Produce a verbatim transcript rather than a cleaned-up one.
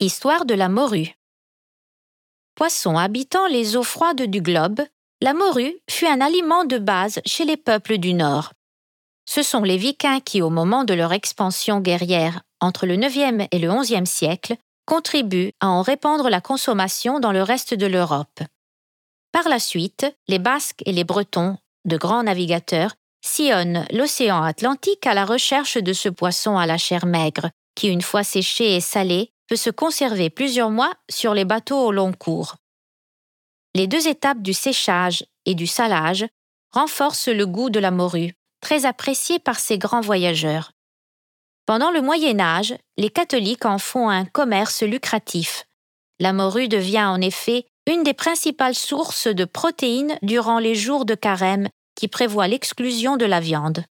Histoire de la morue. Poisson habitant les eaux froides du globe, la morue fut un aliment de base chez les peuples du Nord. Ce sont les Vikings qui, au moment de leur expansion guerrière entre le neuvième et le onzième siècle, contribuent à en répandre la consommation dans le reste de l'Europe. Par la suite, les Basques et les Bretons, de grands navigateurs, sillonnent l'océan Atlantique à la recherche de ce poisson à la chair maigre, qui, une fois séché et salé, peut se conserver plusieurs mois sur les bateaux au long cours. Les deux étapes du séchage et du salage renforcent le goût de la morue, très apprécié par ces grands voyageurs. Pendant le Moyen Âge, les catholiques en font un commerce lucratif. La morue devient en effet une des principales sources de protéines durant les jours de carême qui prévoient l'exclusion de la viande.